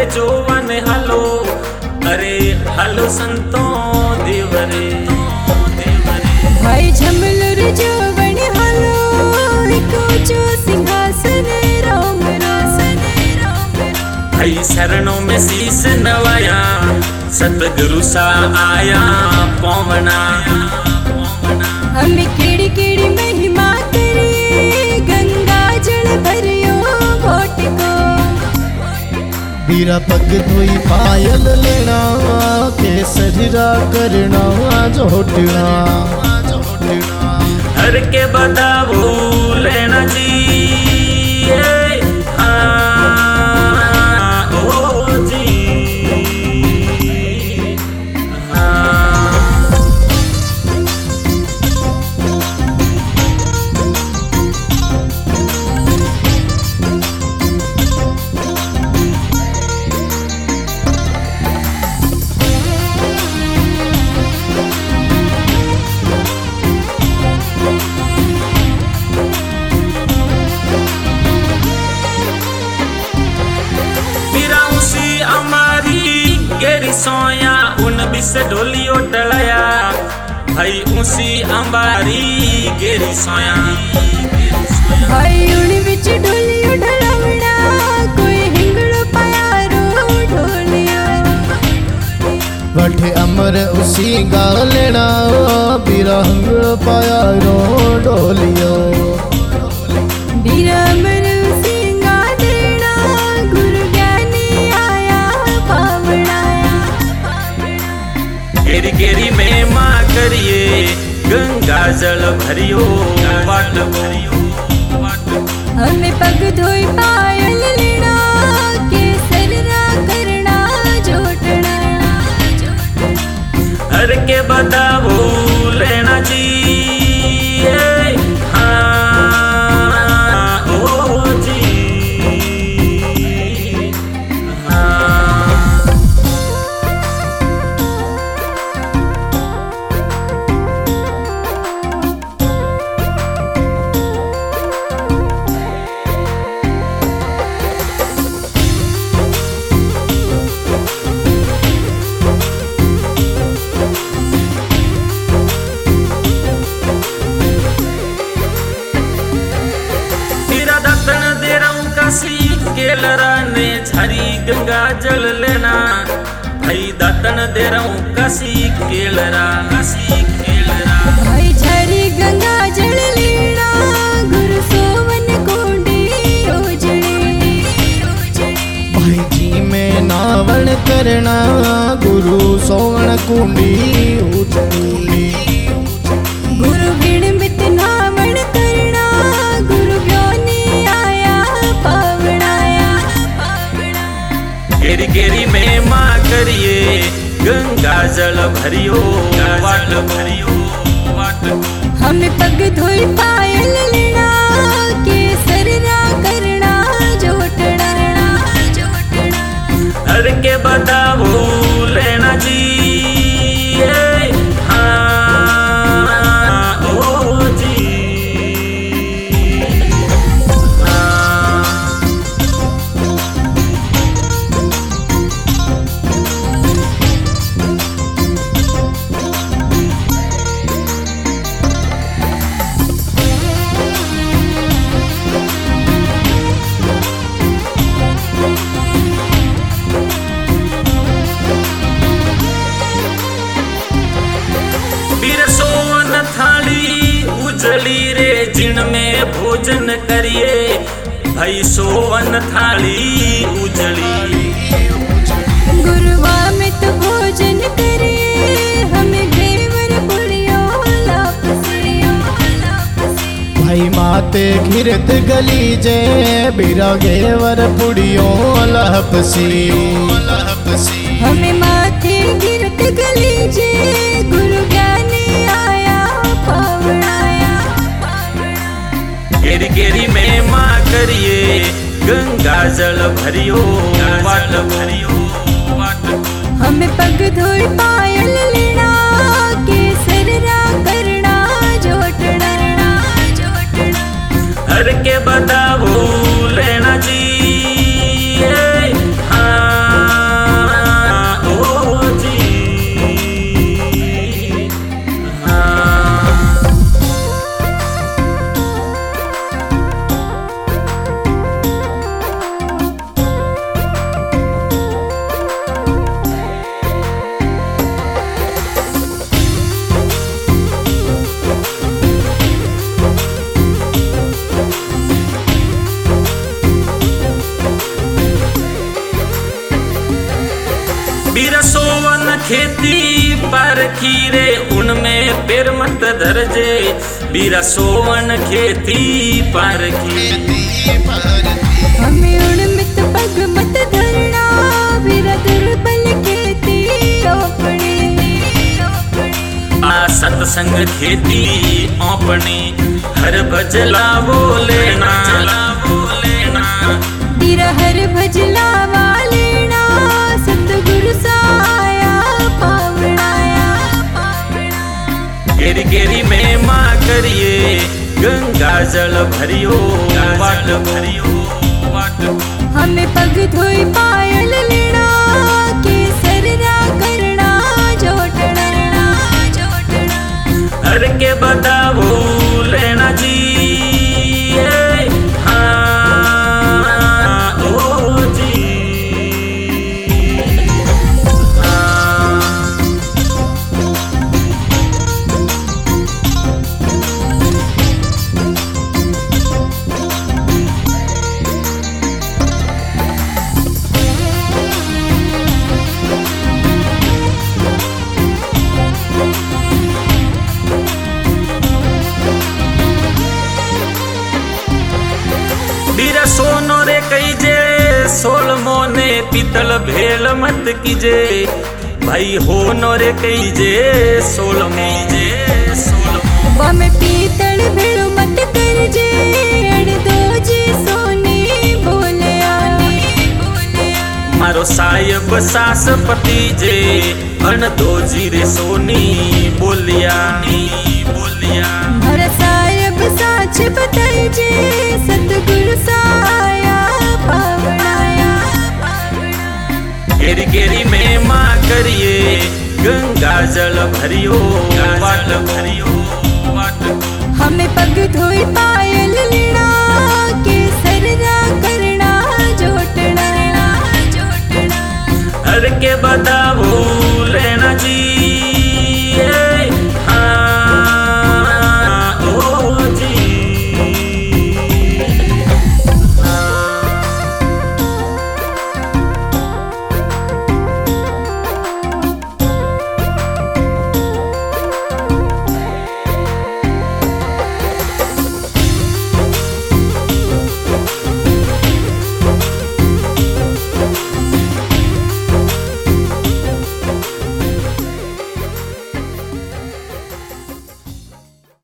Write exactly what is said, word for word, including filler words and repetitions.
जोवन हलो, अरे हलो संतों देवरे भाई झमलुर जोवन हलो, एक ऊंचो सिंहासन राम रासन भाई शरणों में शीश नवाया, सतगुरु सा आया पवना। हमें केड़ी केड़ी महिमा करिए, गंगा जल भरियो घोट को। बीरा पग धोई पायल लेना, केसरिया करना जोटना। हर के बताओ लेना जी, सोया उन बिस डोलियो डलाया, भाई उसी अंबारी गेरी सोया। भाई उन बिच डोलियो डलावड़ा, कोई हिंगड़ो पाया रो ढोलिया। वठे अमर उसी गा लेना, बीरा हिंगड़ो पाया रो ढोलियो। बीरा अमर उसी गा देना, गुरु ज्ञानी आया पावड़ा। गेरी गेरी में माँ करिए, गंगा जल भरियो वाट भरियो। हमें पग धोई पायल लेना, केसरिया करना जोटना। हर के बताओ लेना जी, केलरा ने झरी गंगा जल लेना, भाई दातन दे रहा हूँ कसी केलरा कसी केलरा। भाई झरी गंगा जल लेना, गुरु सोवन कुंडी उजड़ी। भाई जी में नावण करना, गुरु सोवन कुंडी उजड़ी। गुरु बिन मित नावण करना, गुरु ब्योनी आया पावड़ाया। गेरी गेरी में माँ करिए, गंगा जल भरियो वाट भरियो वाट। हमें पग धोई पायल लेना, केसरिया करना जोटना। हर के बताओ लेना जी, उजली रे जिन में भोजन करिए, भाई सोवन थाली उजली। गुरुवा में तो भोजन करिए, हमें घेवर पुड़ियो लापसी। भाई माते घिरत गली जे, बीरा घेवर पुड़ियो लहपसी। हमें माथे गिरत गली जे, गुरु ज्ञानी आया पावड़ाया। गेरी गेरी में माँ करिए, गंगा जल भरियो वाट भरियो वाट। हमें पग धोई पायल लेना, केसरिया करना जोटना। हर के बताओ लेना जी, हाँ बीरसोवन खेती पर खीरे उनमें पैर मत धरजे। बीरसोवन खेती पर खीरे हमें उड़मित पग मत धरना, बीरा दुर्बल खेती अपने। आ सत्संग खेती अपने हर भजला वो लेना लेना। बीरा हर भजला वालेना, सतगुरु साया पावनाया पावना। गेरी गेरी में माँ करिए गंगा जल भरियो वाट भरियो वाट। हमें पग धोई पायल लेना, केसररा करना जोटना जोटना। हर के बताओ लेना जी हाँ ओ जी हाँ। बीरा सोनो रे कईजे सोल मोने पीतल भेल मत कीजे। भाई हो नो रे कईजे सोल मोने सोल बम पीतल भेड़ो मत कर जे, अड़ दो जी सोने बोले आने बोले आने। मारो साहिब सास पति जे अन दो जीरे सोनी बोलिया नी बोलिया। हर साहिब साच बताई जे, सतगुरु साया पावनाया पावना। गेरी गेरी में माँ करिए गंगा जल भरियो वाट भरियो वाट। हमें पग धोई पायल लेना,